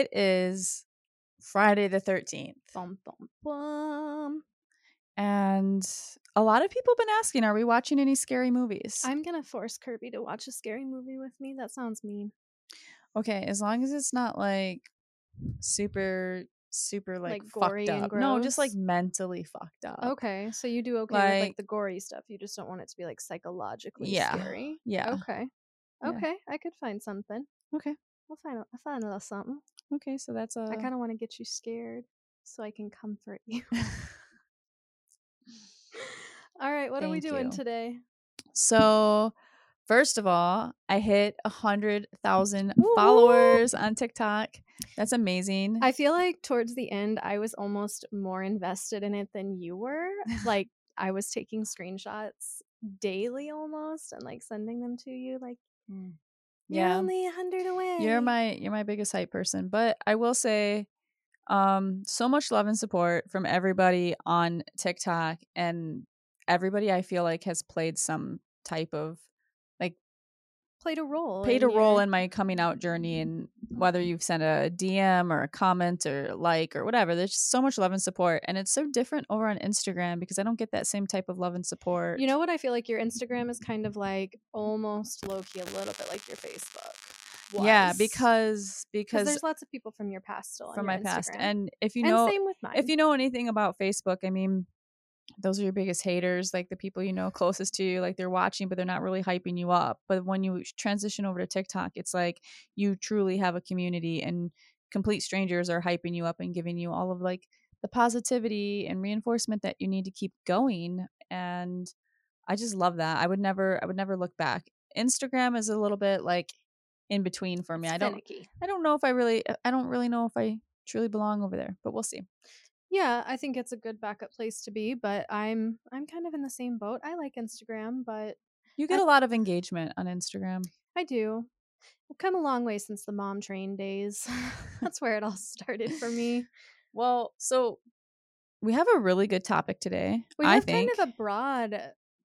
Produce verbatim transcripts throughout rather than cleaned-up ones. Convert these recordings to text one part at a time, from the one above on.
it is Friday the thirteenth. Bum, bum, bum. And a lot of people have been asking, are we watching any scary movies? I'm going to force Kirby to watch a scary movie with me. That sounds mean. Okay, as long as it's not like super, super like, Like gory fucked and up. No, just like gross? mentally fucked up. Okay, so you do okay with like Like, the gory stuff. You just don't want it to be like psychologically yeah, scary. yeah. Okay. Yeah. Okay, I could find something. Okay. I'll find a- I'll find a little something. Okay, so that's a. I kind of want to get you scared so I can comfort you. All right, what are we Thank doing you. today? So, first of all, I hit a hundred thousand followers on TikTok. That's amazing. I feel like towards the end, I was almost more invested in it than you were. Like, I was taking screenshots daily almost and like sending them to you. Like, you're Yeah, only a hundred away. you're my you're my biggest hype person. But I will say, um, so much love and support from everybody on TikTok, and everybody I feel like has played some type of like played a role. played in a role your- in my coming out journey, and whether you've sent a D M or a comment or like or whatever, there's just so much love and support, and it's so different over on Instagram because I don't get that same type of love and support. You know what? I feel like your Instagram is kind of like almost low key, a little bit like your Facebook. Was. Yeah, because Because because there's lots of people from your past still on from your my past, Instagram. and if you And know same with mine. if you know anything about Facebook, I mean, those are your biggest haters, like the people you know closest to you, like they're watching but they're not really hyping you up. But when you transition over to TikTok, it's like you truly have a community, and complete strangers are hyping you up and giving you all of like the positivity and reinforcement that you need to keep going. And I just love that. I would never I would never look back. Instagram is a little bit like in between for me. It's I don't finicky. I don't know if I really I don't really know if I truly belong over there, but we'll see. Yeah, I think it's a good backup place to be, but I'm I'm kind of in the same boat. I like Instagram, but You get I- a lot of engagement on Instagram. I do. I've come a long way since the mom train days. That's where it all started for me. Well, so we have a really good topic today. We I have think. kind of a broad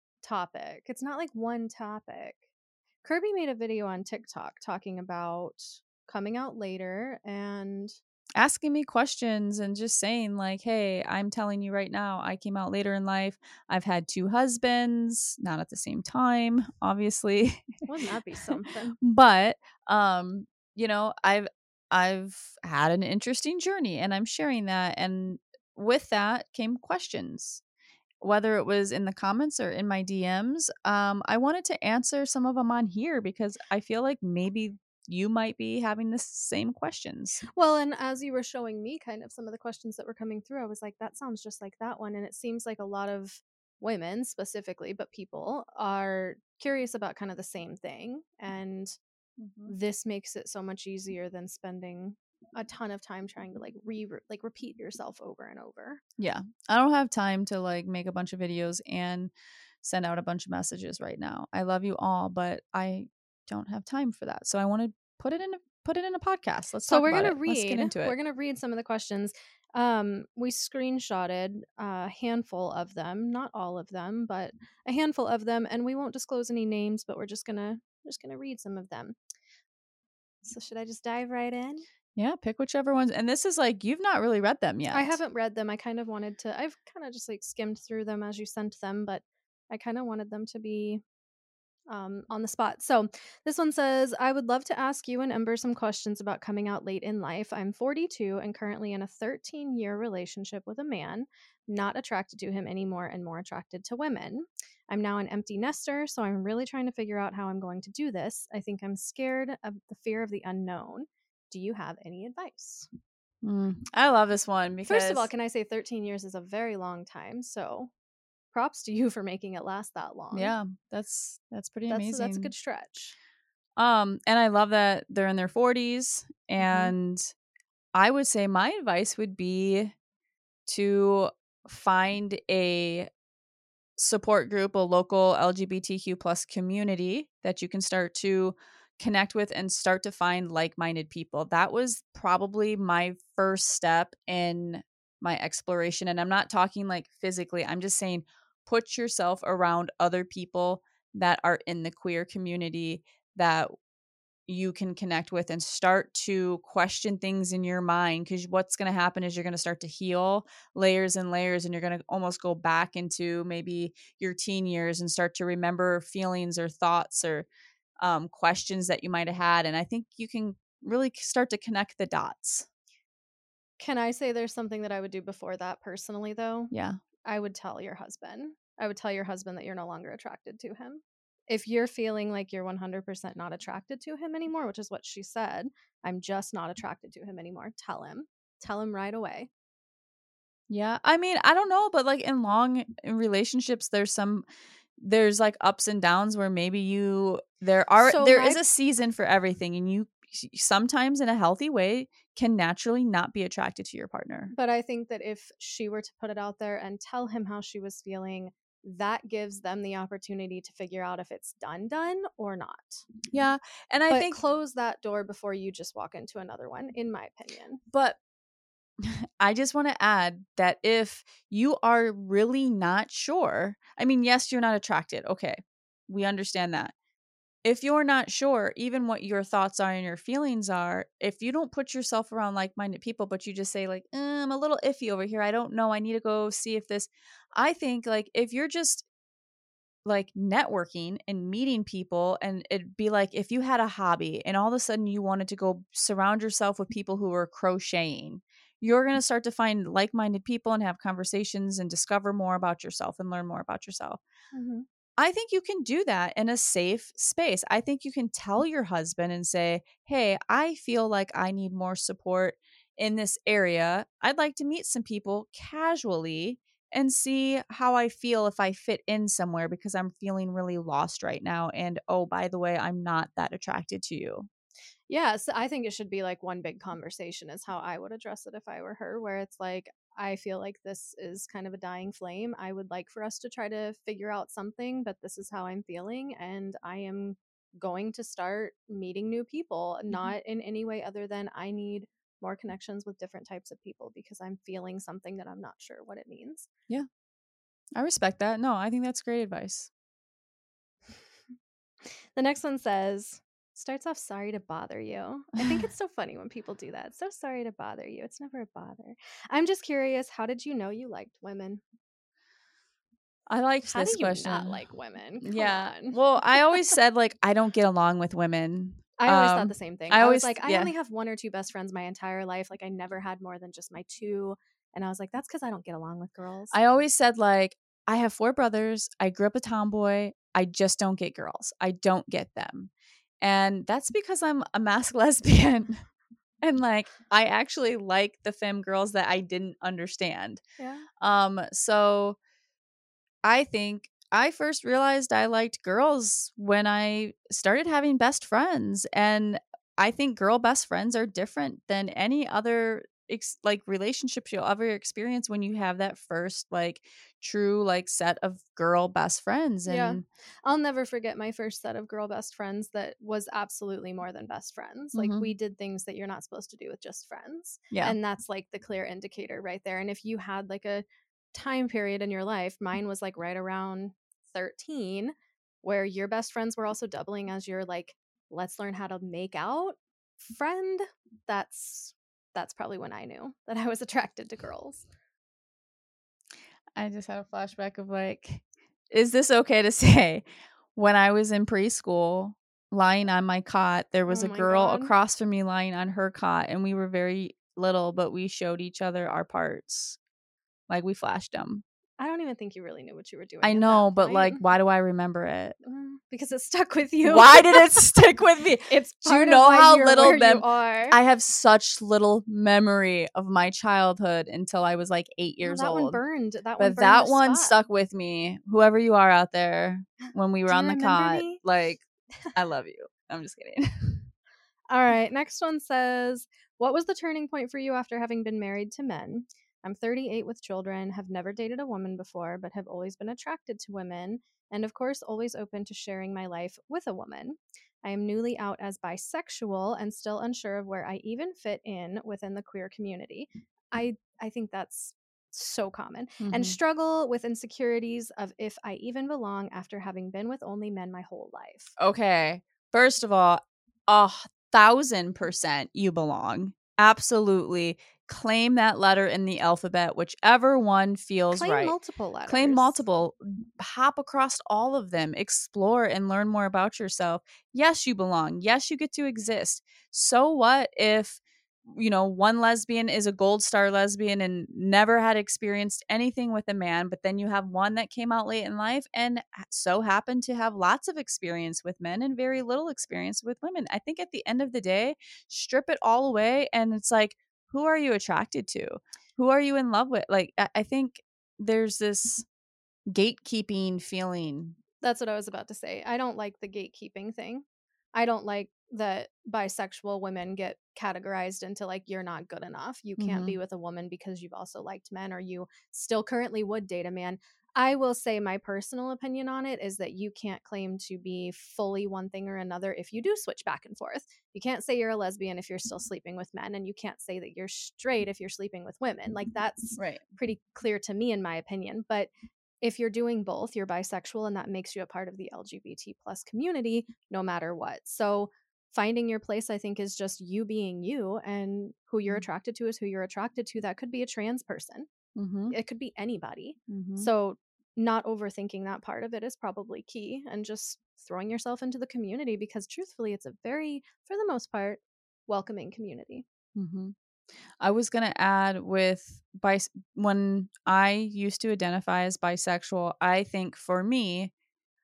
topic. It's not like one topic. Kirby made a video on TikTok talking about coming out later and asking me questions and just saying like, hey, I'm telling you right now, I came out later in life. I've had two husbands, not at the same time, obviously. wouldn't that be something? But um, you know, I've I've had an interesting journey, and I'm sharing that, and with that came questions. Whether it was in the comments or in my D Ms, um, I wanted to answer some of them on here because I feel like maybe you might be having the same questions. Well, and as you were showing me kind of some of the questions that were coming through, I was like, that sounds just like that one. And it seems like a lot of women specifically, but people are curious about kind of the same thing. And Mm-hmm. this makes it so much easier than spending a ton of time trying to like re like repeat yourself over and over. Yeah. I don't have time to like make a bunch of videos and send out a bunch of messages right now. I love you all, but I don't have time for that. So I want to put it in a put it in a podcast. Let's So talk we're about gonna it. read. Let's get into it. We're gonna read some of the questions. Um, we screenshotted a handful of them, not all of them, but a handful of them, and we won't disclose any names, but we're just gonna just gonna read some of them. So should I just dive right in? Yeah, pick whichever ones. And this is like you've not really read them yet. I haven't read them. I kind of wanted to. I've kind of just like skimmed through them as you sent them, but I kind of wanted them to be um, on the spot. So this one says, I would love to ask you and Ember some questions about coming out late in life. I'm forty-two and currently in a thirteen year relationship with a man, not attracted to him anymore and more attracted to women. I'm now an empty nester, so I'm really trying to figure out how I'm going to do this. I think I'm scared of the fear of the unknown. Do you have any advice? Mm, I love this one because First of all, can I say thirteen years is a very long time, so props to you for making it last that long. yeah, that's that's pretty that's amazing. that's a good stretch. Um, and I love that they're in their forties. And mm-hmm. I would say my advice would be to find a support group, a local L G B T Q plus community that you can start to connect with and start to find like-minded people. That was probably my first step in my exploration. And I'm not talking like physically. I'm just saying put yourself around other people that are in the queer community that you can connect with and start to question things in your mind, because what's going to happen is you're going to start to heal layers and layers, and you're going to almost go back into maybe your teen years and start to remember feelings or thoughts or um, questions that you might have had. And I think you can really start to connect the dots. Can I say there's something that I would do before that personally, though? Yeah. I would tell your husband. I would tell your husband that you're no longer attracted to him. If you're feeling like you're one hundred percent not attracted to him anymore, which is what she said, I'm just not attracted to him anymore, tell him. Tell him right away. Yeah. I mean, I don't know, but like in long relationships, there's some, there's like ups and downs where maybe you, there are, So there my- is a season for everything. And you sometimes in a healthy way can naturally not be attracted to your partner. But I think that if she were to put it out there and tell him how she was feeling, that gives them the opportunity to figure out if it's done done or not. Yeah. And I but think close that door before you just walk into another one, in my opinion. But I just want to add that if you are really not sure, I mean, yes, you're not attracted. Okay. We understand that. If you're not sure, even what your thoughts are and your feelings are, if you don't put yourself around like-minded people, but you just say like, eh, I'm a little iffy over here, I don't know, I need to go see if this, I think like if you're just like networking and meeting people, and it'd be like if you had a hobby and all of a sudden you wanted to go surround yourself with people who are crocheting, you're going to start to find like-minded people and have conversations and discover more about yourself and learn more about yourself. Mm-hmm. I think you can do that in a safe space. I think you can tell your husband and say, hey, I feel like I need more support in this area. I'd like to meet some people casually and see how I feel if I fit in somewhere, because I'm feeling really lost right now. And oh, by the way, I'm not that attracted to you. Yes, I think it should be like one big conversation is how I would address it if I were her, where it's like, I feel like this is kind of a dying flame. I would like for us to try to figure out something, but this is how I'm feeling. And I am going to start meeting new people, Mm-hmm. not in any way other than I need more connections with different types of people because I'm feeling something that I'm not sure what it means. Yeah. I respect that. No, I think that's great advice. The next one says, starts off, sorry to bother you. I think it's so funny when people do that. So sorry to bother you. It's never a bother. I'm just curious, how did you know you liked women? I liked How this do you question. not like women? Come yeah. on. Well, I always said like I don't get along with women. I always um, thought the same thing. I I, always was like, I yeah. only have one or two best friends my entire life. Like I never had more than just my two. And I was like, that's because I don't get along with girls. I always said like I have four brothers. I grew up a tomboy. I just don't get girls. I don't get them. And that's because I'm a masked lesbian. And like I actually like the femme girls that I didn't understand. Yeah. Um so I think I first realized I liked girls when I started having best friends. And I think girl best friends are different than any other ex- like relationships you'll ever experience when you have that first like true like set of girl best friends. And yeah. I'll never forget my first set of girl best friends that was absolutely more than best friends. Like Mhm. we did things that you're not supposed to do with just friends. Yeah. And that's like the clear indicator right there. And if you had like a time period in your life, mine was like right around thirteen, where your best friends were also doubling as your like, let's learn how to make out friend. That's that's probably when I knew that I was attracted to girls. I just had a flashback of like, is this okay to say? When I was in preschool, lying on my cot, there was Oh a my girl God. across from me lying on her cot, and we were very little, but we showed each other our parts. Like we flashed them. I don't even think you really knew what you were doing. I at know, that but point. like, why do I remember it? Mm, because it stuck with you. Why did it stick with me? It's Do you part know of why how you're little where mem- you are. I have such little memory of my childhood until I was like eight Well, years that one old. burned. That one But burned that the one spot. stuck with me. Whoever you are out there, when we were Do you on the remember cot, me? like, I love you. I'm just kidding. All right. Next one says, what was the turning point for you after having been married to men? I'm thirty-eight with children, have never dated a woman before, but have always been attracted to women, and of course, always open to sharing my life with a woman. I am newly out as bisexual and still unsure of where I even fit in within the queer community. I I think that's so common. Mm-hmm. And struggle with insecurities of if I even belong after having been with only men my whole life. Okay. First of all, a thousand percent you belong. Absolutely. Claim that letter in the alphabet, whichever one feels Claim right. multiple letters. Claim multiple. Hop across all of them. Explore and learn more about yourself. Yes, you belong. Yes, you get to exist. So what if, you know, one lesbian is a gold star lesbian and never had experienced anything with a man, but then you have one that came out late in life and so happened to have lots of experience with men and very little experience with women. I think at the end of the day, strip it all away and it's like, who are you attracted to? Who are you in love with? Like, I, I think there's this gatekeeping feeling. That's what I was about to say. I don't like the gatekeeping thing. I don't like that bisexual women get categorized into like, you're not good enough. You can't Mhm. be with a woman because you've also liked men, or you still currently would date a man. I will say my personal opinion on it is that you can't claim to be fully one thing or another if you do switch back and forth. You can't say you're a lesbian if you're still sleeping with men, and you can't say that you're straight if you're sleeping with women. Like, that's Right. pretty clear to me, in my opinion. But if you're doing both, you're bisexual, and that makes you a part of the L G B T plus community, no matter what. So finding your place, I think, is just you being you, and who you're attracted to is who you're attracted to. That could be a trans person. Mm-hmm. It could be anybody. Mm-hmm. So not overthinking that part of it is probably key, and just throwing yourself into the community, because truthfully, it's a very, for the most part, welcoming community. Mm-hmm. I was going to add with bis- when I used to identify as bisexual, I think for me,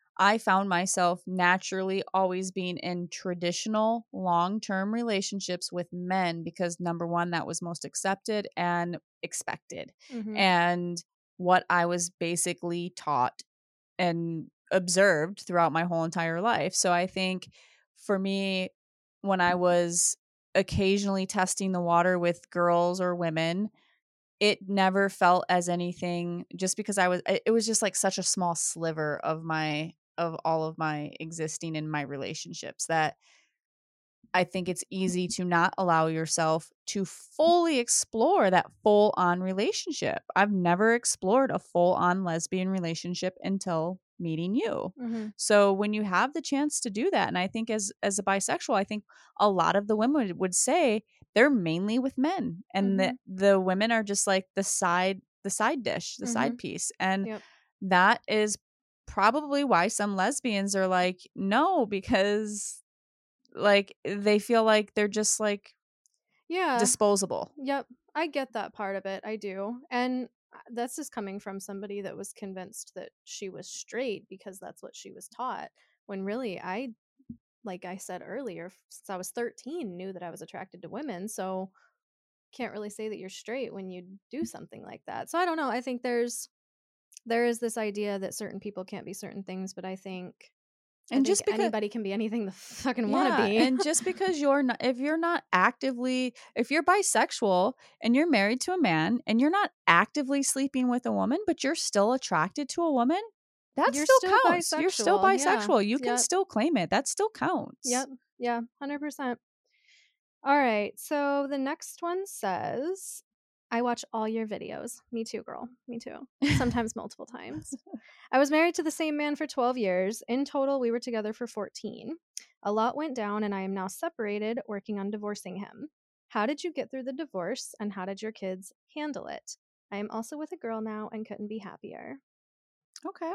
I found myself naturally always being in traditional long-term relationships with men because number one, that was most accepted and expected. Mm-hmm. And what I was basically taught and observed throughout my whole entire life. So I think for me, when I was occasionally testing the water with girls or women, it never felt as anything just because I was it was just like such a small sliver of my of all of my existing in my relationships that I think it's easy to not allow yourself to fully explore that full on relationship. I've never explored a full on lesbian relationship until meeting you. Mm-hmm. So when you have the chance to do that, and I think as as a bisexual, I think a lot of the women would, would say they're mainly with men, and Mm-hmm. the the women are just like the side the side dish, the Mm-hmm. side piece, and Yep. that is probably why some lesbians are like no because like they feel like they're just like Yeah. disposable. Yep. I get that part of it. I do. And uh, that's just coming from somebody that was convinced that she was straight because that's what she was taught. When really, I, like I said earlier, since I was thirteen, knew that I was attracted to women. So can't really say that you're straight when you do something like that. So I don't know. I think there's there is this idea that certain people can't be certain things, but I think I And think just because anybody can be anything the fucking wanna yeah, be. and just because you're not if you're not actively if you're bisexual and you're married to a man and you're not actively sleeping with a woman, but you're still attracted to a woman, that You're still still counts. You're still bisexual. Yeah. bisexual. You can Yep. still claim it. That still counts. Yep. Yeah. one hundred percent. All right. So the next one says, I watch all your videos. Me too, girl. Me too. Sometimes multiple times. I was married to the same man for twelve years. In total, we were together for fourteen. A lot went down, and I am now separated, working on divorcing him. How did you get through the divorce, and how did your kids handle it? I am also with a girl now and couldn't be happier. Okay.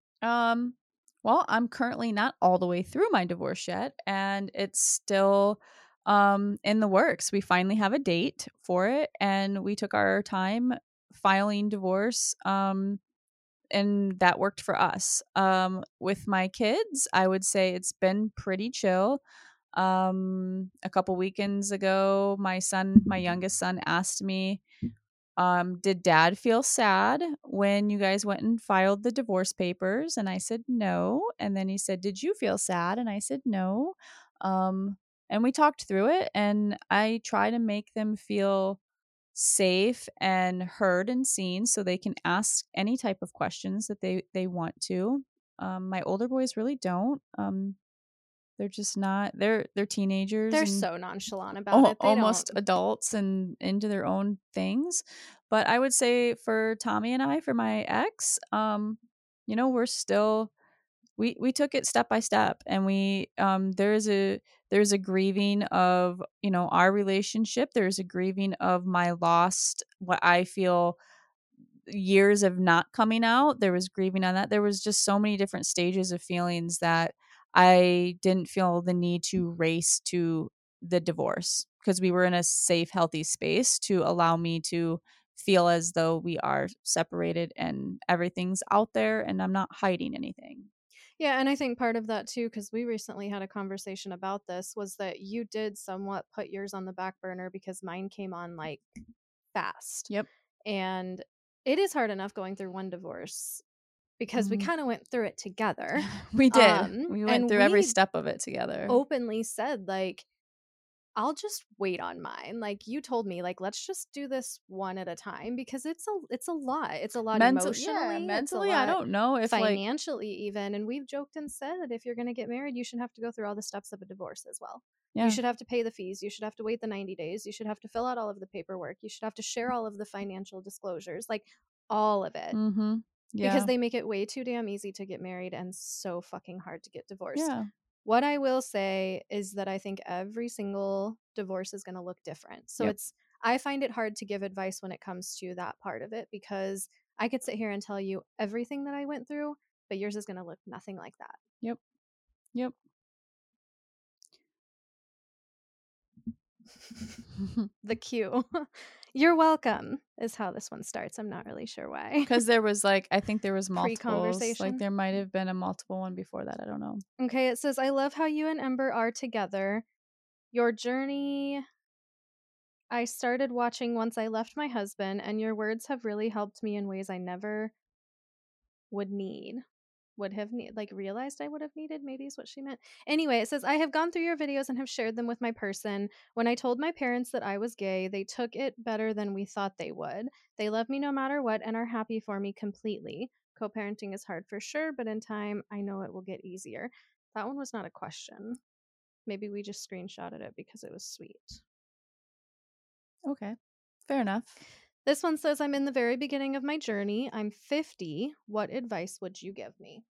Um well, I'm currently not all the way through my divorce yet and it's still um in the works. We finally have a date for it and we took our time filing divorce um and that worked for us. Um with my kids, I would say it's been pretty chill. Um a couple weekends ago, my son, my youngest son asked me um, did dad feel sad when you guys went and filed the divorce papers? And I said, no. And then he said, did you feel sad? And I said, no. Um, and we talked through it and I try to make them feel safe and heard and seen so they can ask any type of questions that they, they want to. Um, my older boys really don't. Um, they're just not, they're, they're teenagers They're and so nonchalant about al- it. They don't. almost adults and into their own things. But I would say for Tommy and I, for my ex, um, you know, we're still we we took it step by step, and we um there's a there's a grieving of, you know, our relationship. There's a grieving of my lost, what I feel, years of not coming out. There was grieving on that. There was just so many different stages of feelings that I didn't feel the need to race to the divorce, because we were in a safe, healthy space to allow me to feel as though we are separated and everything's out there and I'm not hiding anything. Yeah, and I think part of that too, because we recently had a conversation about this, was that you did somewhat put yours on the back burner because mine came on like fast. Yep. And it is hard enough going through one divorce because we Mhm. kind of went through it together. We did. Um, we went and through every we step of it together. openly said, like, I'll just wait on mine. Like you told me, like, let's just do this one at a time because it's a it's a lot. It's a lot Mental, yeah, emotionally. It's a mentally, I lot don't know if like financially even. And we've joked and said that if you're gonna get married, you should have to go through all the steps of a divorce as well. You yeah. should have to pay the fees. You should have to wait the ninety days. You should have to fill out all of the paperwork. You should have to share all of the financial disclosures, like all of it. Mm-hmm. Yeah. Because they make it way too damn easy to get married and so fucking hard to get divorced. Yeah. What I will say is that I think every single divorce is going to look different. So Yep. it's I find it hard to give advice when it comes to that part of it because I could sit here and tell you everything that I went through, but yours is going to look nothing like that. Yep. Yep. The cue. You're welcome is how this one starts. I'm not really sure why. Because there was like, I think there was multiples. Pre-conversation? Like there might have been a multiple one before that. I don't know. Okay, it says, I love how you and Ember are together. Your journey I started watching once I left my husband, and your words have really helped me in ways I never would need. Would have need like realized I would have needed, maybe is what she meant. Anyway, it says, I have gone through your videos and have shared them with my person. When I told my parents that I was gay, they took it better than we thought they would. They love me no matter what and are happy for me completely. Co-parenting is hard for sure, but in time, I know it will get easier. That one was not a question. Maybe we just screenshotted it because it was sweet. Okay. Fair enough. This one says, I'm in the very beginning of my journey. I'm fifty. What advice would you give me?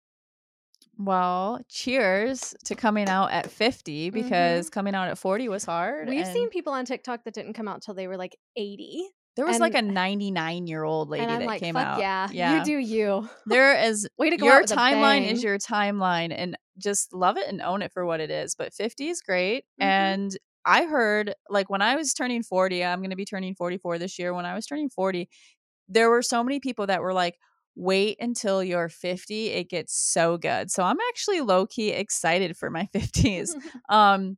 Well, cheers to coming out at fifty, because mm-hmm. coming out at forty was hard. We've seen people on TikTok that didn't come out till they were like eighty. There was and, like a ninety-nine year old lady and I'm that like, came Fuck out. Yeah, yeah, you do you. There is way to go. Your out timeline is your timeline, and just love it and own it for what it is. But fifty is great, mm-hmm. and I heard, like, when I was turning forty, I'm going to be turning forty-four this year. When I was turning forty, there were so many people that were like, wait until you're fifty. It gets so good. So I'm actually low key excited for my fifties. um,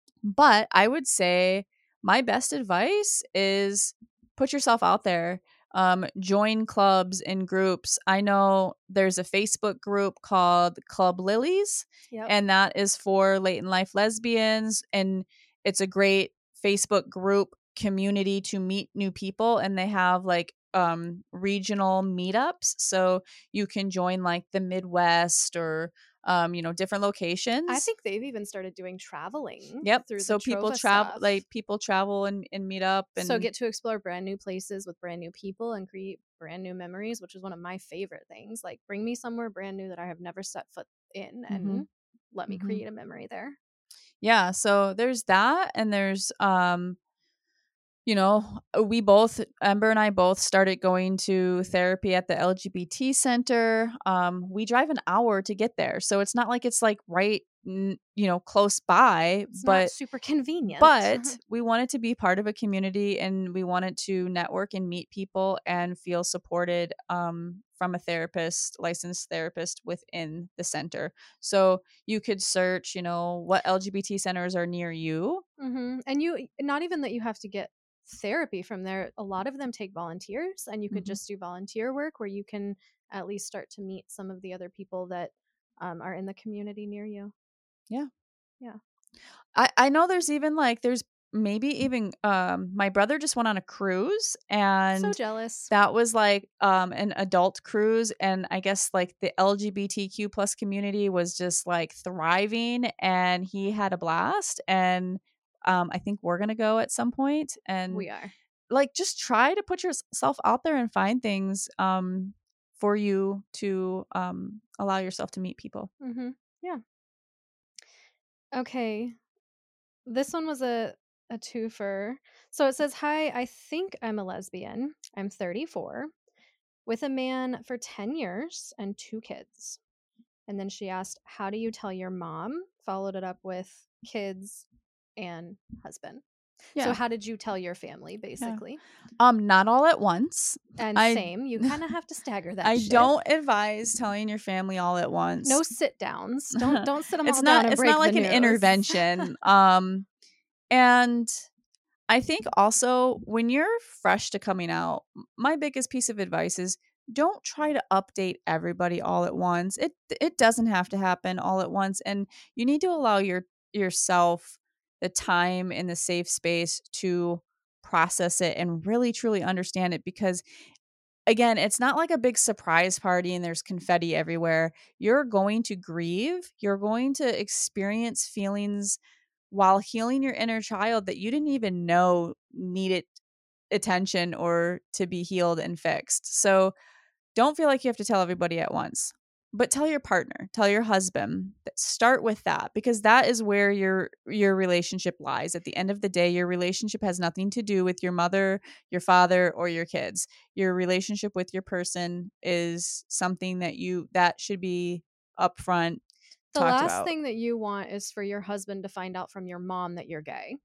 but I would say my best advice is put yourself out there. Um, join clubs and groups. I know there's a Facebook group called Club Lilies, yep. and that is for late in life lesbians. And it's a great Facebook group community to meet new people. And they have like um, regional meetups. So you can join like the Midwest or Um, you know, different locations. I think they've even started doing traveling. Yep. Through so the people travel, like people travel and, and meet up, and so get to explore brand new places with brand new people and create brand new memories, which is one of my favorite things. Like, bring me somewhere brand new that I have never set foot in, and mm-hmm. let me mm-hmm. create a memory there. Yeah. So there's that, and there's um. You know, we both, Ember and I both started going to therapy at the L G B T center. Um, we drive an hour to get there. So it's not like it's like right, you know, close by, it's but not super convenient. But we wanted to be part of a community, and we wanted to network and meet people and feel supported um, from a therapist, licensed therapist within the center. So you could search, you know, what L G B T centers are near you. Mm-hmm. And you, not even that you have to get therapy from there. A lot of them take volunteers, and you could mm-hmm. just do volunteer work where you can at least start to meet some of the other people that um, are in the community near you. Yeah. Yeah. I, I know there's even like, there's maybe even um, my brother just went on a cruise, and so jealous. That was like um, an adult cruise. And I guess like the L G B T Q plus community was just like thriving, and he had a blast. And um, I think we're going to go at some point, and we are like, just try to put yourself out there and find things um, for you to um, allow yourself to meet people. Mm-hmm. Yeah. Okay. This one was a a twofer. So it says, "Hi, I think I'm a lesbian. I'm thirty-four, with a man for ten years and two kids." And then she asked, "How do you tell your mom?" Followed it up with kids and husband. So Yeah. how did you tell your family, Yeah. basically? Um, not all at once. And I same, you kind of have to stagger that I shit. don't advise telling your family all at once. No sit downs. Don't don't sit them it's all not down and it's break not like the an news. intervention. um and I think also when you're fresh to coming out, my biggest piece of advice is don't try to update everybody all at once. It it doesn't have to happen all at once, and you need to allow your yourself the time and the safe space to process it and really truly understand it, because again, it's not like a big surprise party and there's confetti everywhere. You're going to grieve. You're going to experience feelings while healing your inner child that you didn't even know needed attention or to be healed and fixed. So don't feel like you have to tell everybody at once, but tell your partner, tell your husband. Start with that, because that is where your your relationship lies. At the end of the day, your relationship has nothing to do with your mother, your father, or your kids. Your relationship with your person is something that you that should be upfront The talked last about. thing that you want is for your husband to find out from your mom that you're gay.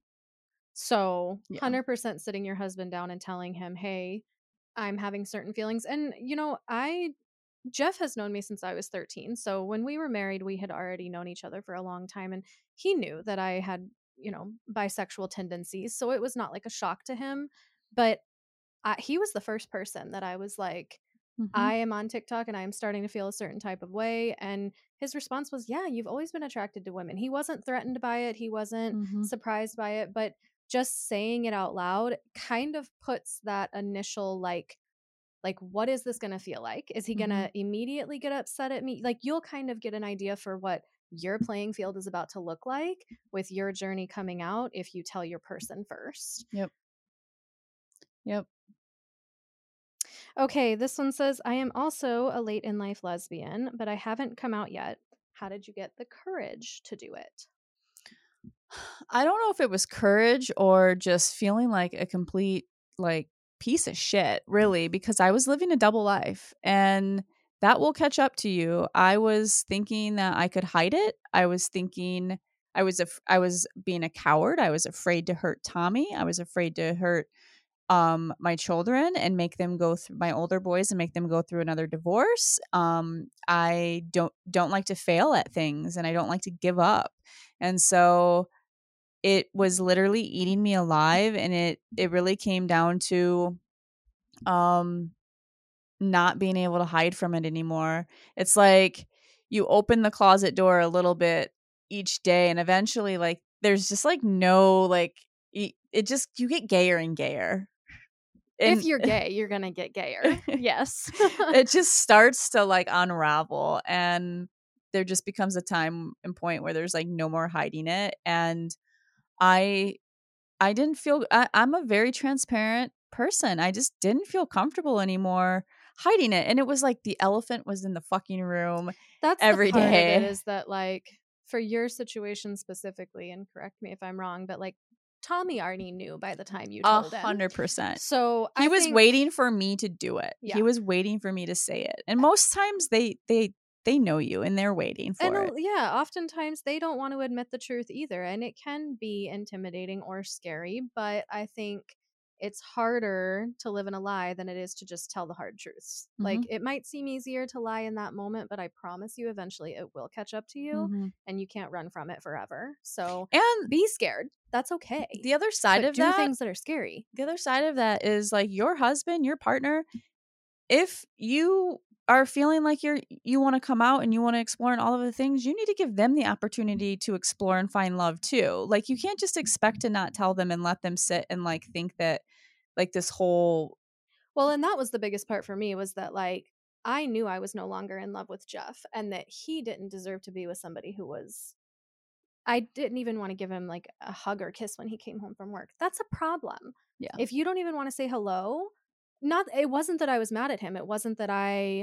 So, Yeah. one hundred percent sitting your husband down and telling him, "Hey, I'm having certain feelings." And, you know, I Jeff has known me since I was thirteen. So when we were married, we had already known each other for a long time. And he knew that I had, you know, bisexual tendencies. So it was not like a shock to him. But I, he was the first person that I was like, Mm-hmm. I am on TikTok and I am starting to feel a certain type of way. And his response was, "Yeah, you've always been attracted to women." He wasn't threatened by it, he wasn't Mm-hmm. surprised by it. But just saying it out loud kind of puts that initial like, like what is this going to feel like? Is he going Mm-hmm. to immediately get upset at me? Like you'll kind of get an idea for what your playing field is about to look like with your journey coming out if you tell your person first. Yep. Yep. Okay, this one says, "I am also a late in life lesbian, but I haven't come out yet. How did you get the courage to do it?" I don't know if it was courage or just feeling like a complete like piece of shit, really, because I was living a double life and that will catch up to you. I was thinking that I could hide it. I was thinking I was af- I was being a coward. I was afraid to hurt Tommy. I was afraid to hurt um my children and make them go through my older boys and make them go through another divorce. um I don't don't like to fail at things and I don't like to give up. And so it was literally eating me alive, and it it really came down to um not being able to hide from it anymore. It's like you open the closet door a little bit each day and eventually like there's just like no like it, it just you get gayer and gayer. If And you're gay, you're going to get gayer. Yes. it just starts to like unravel, and there just becomes a time and point where there's like no more hiding it. And I I didn't feel I, I'm a very transparent person. I just didn't feel comfortable anymore hiding it. And it was like the elephant was in the fucking room That's the every part of it day. is that like for your situation specifically, and correct me if I'm wrong, but like Tommy already knew by the time you A told him. hundred percent. So He I was think, waiting for me to do it. Yeah. He was waiting for me to say it. And most times they they they know you and they're waiting for and it. uh, yeah, oftentimes they don't want to admit the truth either, and it can be intimidating or scary. But I think it's harder to live in a lie than it is to just tell the hard truths. Like Mhm. it might seem easier to lie in that moment, but I promise you, eventually it will catch up to you, Mhm. and you can't run from it forever. So And be scared. That's okay. the other side But of do that, things that are scary. the other side of that is like your husband, your partner, if you are feeling like you're you want to come out and you want to explore and all of the things, you need to give them the opportunity to explore and find love too. Like you can't just expect to not tell them and let them sit and like think that like this whole Well, and that was the biggest part for me was that like I knew I was no longer in love with Jeff and that he didn't deserve to be with somebody who was I didn't even want to give him like a hug or kiss when he came home from work. That's a problem. yeah. If you don't even want to say hello, not it wasn't that I was mad at him. It wasn't that I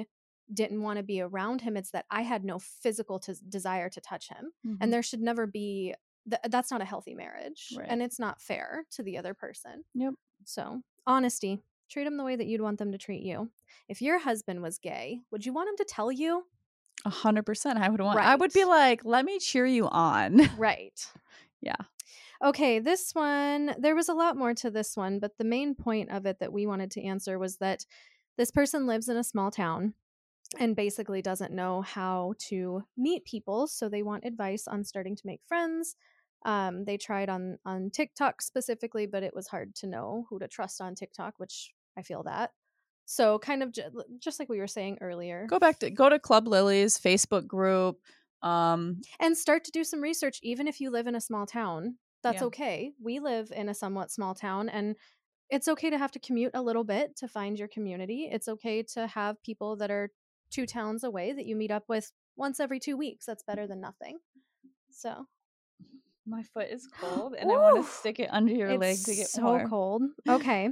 didn't want to be around him. It's that I had no physical t- desire to touch him. Mhm. And there should never be th- that's not a healthy marriage. Right. And it's not fair to the other person. Yep. So, honesty. Treat them the way that you'd want them to treat you. If your husband was gay, would you want him to tell you? A hundred percent. I would want. I would be Right. like, let me cheer you on. Right. Yeah. Okay, this one, there was a lot more to this one, but the main point of it that we wanted to answer was that this person lives in a small town and basically doesn't know how to meet people. So they want advice on starting to make friends. Um, they tried on on TikTok specifically, but it was hard to know who to trust on TikTok, which I feel that. So kind of ju- just like we were saying earlier, Go back to go to Club Lily's Facebook group. Um, and start to do some research, even if you live in a small town. That's Yeah. okay. We live in a somewhat small town, and it's okay to have to commute a little bit to find your community. It's okay to have people that are two towns away that you meet up with once every two weeks. That's better than nothing. So my foot is cold, and I want to Woo! stick it under your leg It's to get so warm. cold. Okay.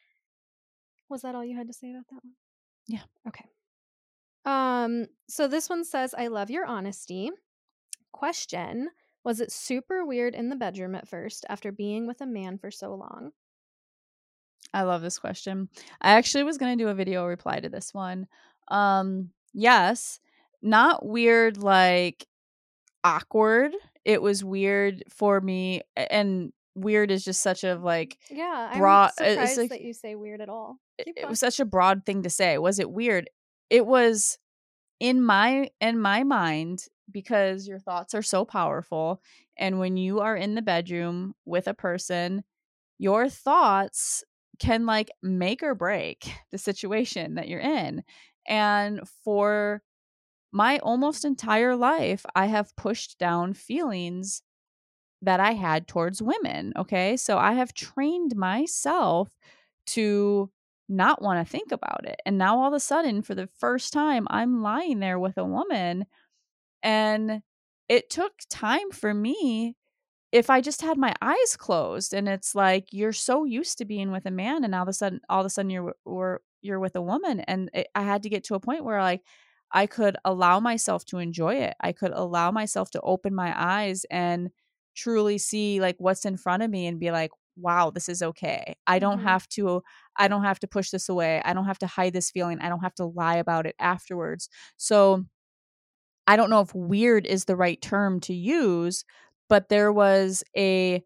Was that all you had to say about that one? Yeah. Okay. Um, so this one says, I love your honesty. Question: was it super weird in the bedroom at first after being with a man for so long? I love this question. I actually was going to do a video reply to this one. Um, yes, not weird like awkward. It was weird for me, and weird is just such a like Yeah, broad. I'm It's surprised like that you say weird at all. Keep it going. was such a broad thing to say. Was it weird? It was in my in my mind, because your thoughts are so powerful, and when you are in the bedroom with a person, your thoughts can like make or break the situation that you're in. And for my almost entire life, I have pushed down feelings that I had towards women. Okay. So I have trained myself to not want to think about it. And now all of a sudden, for the first time, I'm lying there with a woman. And it took time for me, if I just had my eyes closed, and it's like you're so used to being with a man, and all of a sudden all of a sudden you're or you're with a woman, and it, I had to get to a point where like I could allow myself to enjoy it. I could allow myself to open my eyes and truly see like what's in front of me and be like, wow, this is okay. I don't Mhm. have to I don't have to push this away. I don't have to hide this feeling. I don't have to lie about it afterwards. So I don't know if weird is the right term to use, but there was a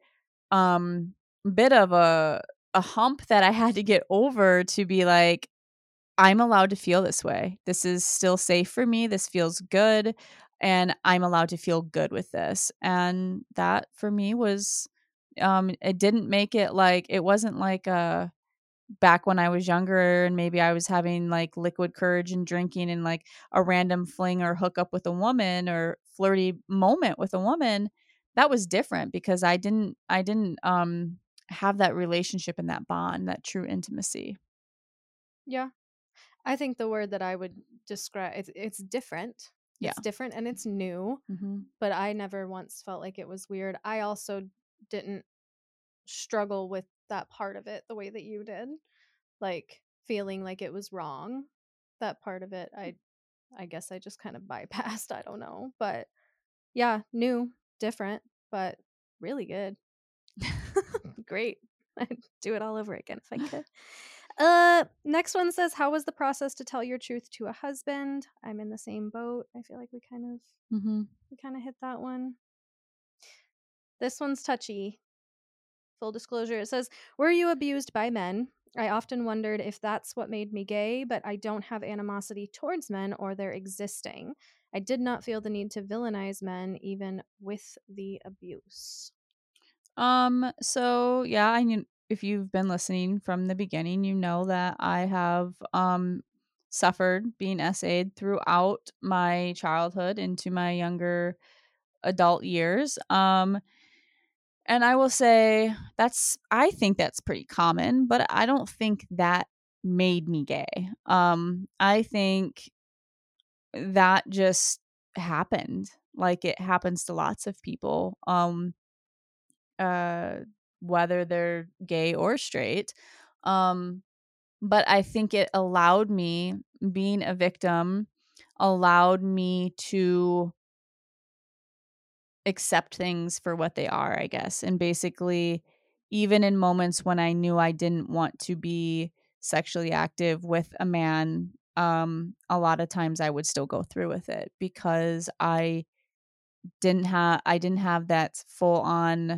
um bit of a a hump that I had to get over to be like, I'm allowed to feel this way. This is still safe for me. This feels good, and I'm allowed to feel good with this. And that for me was um it didn't make it like it wasn't like a back when I was younger and maybe I was having like liquid courage and drinking and like a random fling or hookup with a woman or flirty moment with a woman. That was different because I didn't I didn't um have that relationship and that bond, that true intimacy. Yeah. I think the word that I would describe it's, it's different. Yeah. It's different and it's new, Mm-hmm. but I never once felt like it was weird. I also didn't struggle with that part of it the way that you did. Like feeling like it was wrong. That part of it I I guess I just kind of bypassed, I don't know. But yeah, new, different, but really good. Great. I'd do it all over again if I could. Uh, next one says, how was the process to tell your truth to a husband? I'm in the same boat. I feel like we kind of Mm-hmm. we kind of hit that one. This one's touchy. Full disclosure, it says, were you abused by men? I often wondered if that's what made me gay, but I don't have animosity towards men or their existing. I did not feel the need to villainize men, even with the abuse. Um, so yeah, I knew, if you've been listening from the beginning, you know that I have um suffered being S A'd throughout my childhood into my younger adult years. Um and I will say that's I think that's pretty common, but I don't think that made me gay. Um I think that just happened. Like it happens to lots of people. Um uh whether they're gay or straight. Um but I think it allowed me, being a victim allowed me to accept things for what they are, I guess. And basically, even in moments when I knew I didn't want to be sexually active with a man, um, a lot of times I would still go through with it because I didn't have I didn't have that full on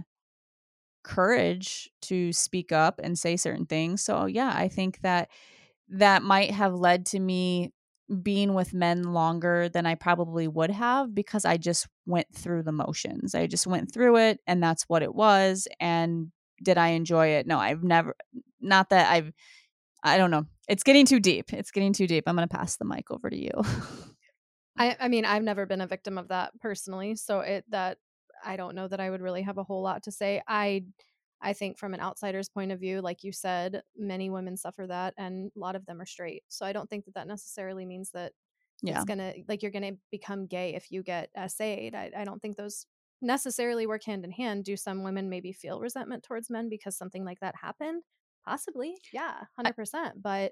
courage to speak up and say certain things. So yeah, I think that that might have led to me being with men longer than I probably would have because I just went through the motions. I just went through it and that's what it was. And did I enjoy it? No, I've never, not that I've, I don't know. It's getting too deep. It's getting too deep. I'm going to pass the mic over to you. I, I mean, I've never been a victim of that personally. So it, that, I don't know that I would really have a whole lot to say. I, I think from an outsider's point of view, like you said, many women suffer that and a lot of them are straight. So I don't think that that necessarily means that Yeah. it's gonna, like, you're gonna become gay if you get S A'd. I, I don't think those necessarily work hand in hand. Do some women maybe feel resentment towards men because something like that happened? Possibly, yeah, one hundred percent. But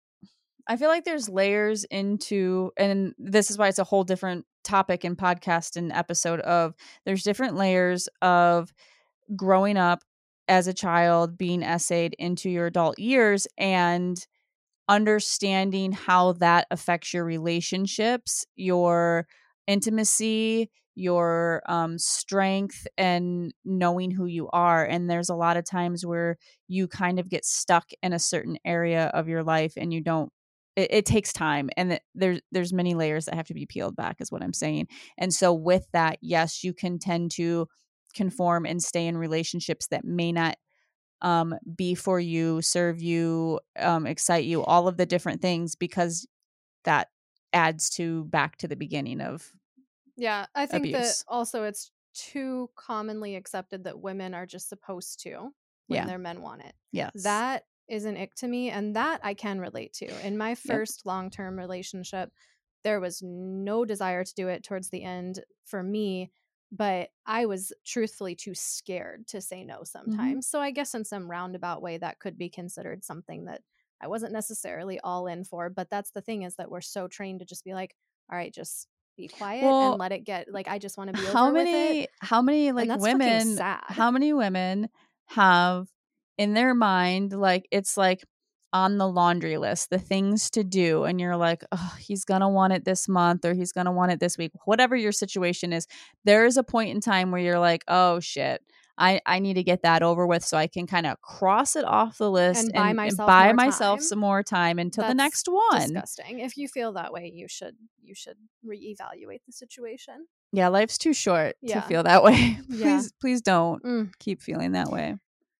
I feel like there's layers into, and this is why it's a whole different topic and podcast and episode of, there's different layers of growing up as a child, being essayed into your adult years, and understanding how that affects your relationships, your intimacy, your um, strength, and knowing who you are. And there's a lot of times where you kind of get stuck in a certain area of your life and you don't, it, it takes time, and th- there's there's many layers that have to be peeled back is what I'm saying. And so with that, yes, you can tend to conform and stay in relationships that may not um, be for you, serve you, um, excite you, all of the different things, because that adds to back to the beginning of yeah, I think that abuse. also it's too commonly accepted that women are just supposed to when Yeah. their men want it. Yes. That is an ick to me, and that I can relate to. In my Yep. first long-term relationship, there was no desire to do it towards the end for me, but I was truthfully too scared to say no sometimes. So I guess in some roundabout way that could be considered something that I wasn't necessarily all in for. But that's the thing, is that we're so trained to just be like, all right, just be quiet Well, and let it get, like, I just want to be how over with it. many how many like And that's fucking women sad. how many women have in their mind, like, it's like on the laundry list, the things to do, and you're like, oh, he's gonna want it this month or he's gonna want it this week, whatever your situation is. There is a point in time where you're like, oh shit, I, I need to get that over with so I can kind of cross it off the list And buy and, and myself buy more myself time. some more time until the That's next one. disgusting. If you feel that way, you should you should reevaluate the situation. Yeah, life's too short Yeah. to feel that way. Yeah. Please, please don't Mm. keep feeling that way.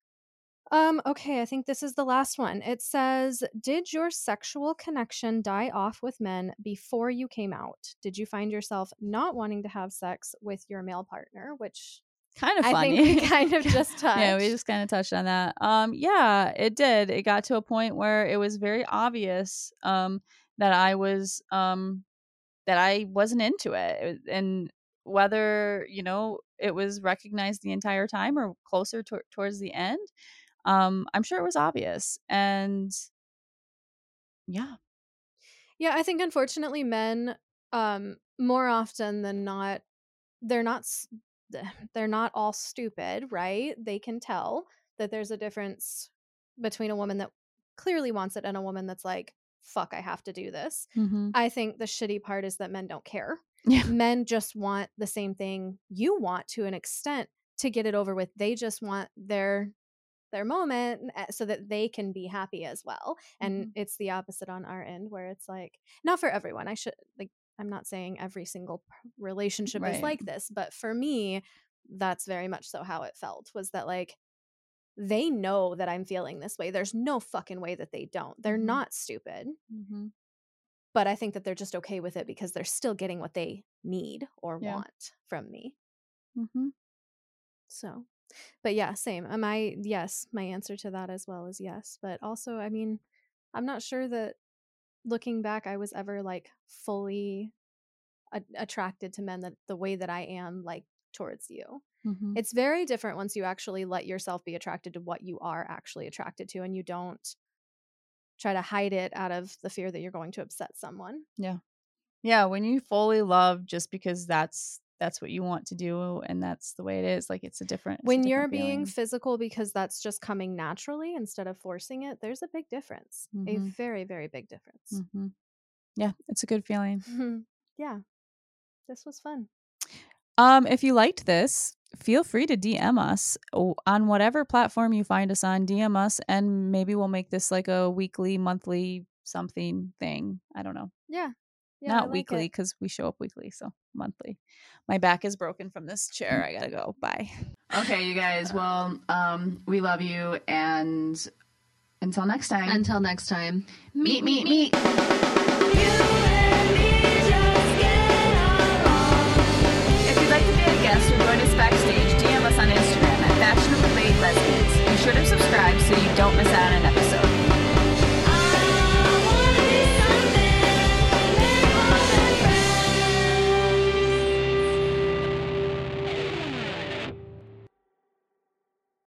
Um, okay, I think this is the last one. It says, did your sexual connection die off with men before you came out? Did you find yourself not wanting to have sex with your male partner? Which Kind of I funny. think we kind of just touched. Yeah, we just kind of touched on that. Um, yeah, it did. It got to a point where it was very obvious um that I was um that I wasn't into it. It was- and whether, you know, it was recognized the entire time or closer to- towards the end, um, I'm sure it was obvious. And yeah. Yeah, I think unfortunately men, um, more often than not, they're not s- th- they're not all stupid, right? They can tell that there's a difference between a woman that clearly wants it and a woman that's like, fuck, I have to do this. Mm-hmm. I think the shitty part is that men don't care. Yeah. Men just want the same thing you want to an extent to get it over with. They just want their their moment uh, so that they can be happy as well. And Mhm. it's the opposite on our end, where it's like, not for everyone. I should, like, I'm not saying every single p- relationship is Right. like this, but for me, that's very much so how it felt, was that like they know that I'm feeling this way. There's no fucking way that they don't. They're Mhm. not stupid. Mm-hmm. But I think that they're just okay with it because they're still getting what they need or Yeah. want from me. Mm-hmm. So, but yeah, same. Am I, yes, my answer to that as well is yes. But also, I mean, I'm not sure that looking back, I was ever like fully a- attracted to men that the way that I am like towards you. Mm-hmm. It's very different once you actually let yourself be attracted to what you are actually attracted to, and you don't try to hide it out of the fear that you're going to upset someone. Yeah. Yeah, when you fully love just because that's that's what you want to do and that's the way it is, like it's a different it's a When different you're being feeling. physical because that's just coming naturally instead of forcing it, there's a big difference. A Mhm. very, very big difference. Mhm. Yeah, it's a good feeling. Yeah. This was fun. Um, if you liked this, feel free to D M us o- on whatever platform you find us on. D M us, and maybe we'll make this like a weekly, monthly something thing. I don't know. Yeah. Yeah, I Not like weekly it. because we show up weekly, so monthly. My back is broken from this chair. I gotta go. Bye. Okay, you guys. Well, um, we love you, and until next time. Until next time. Meet, meet, meet.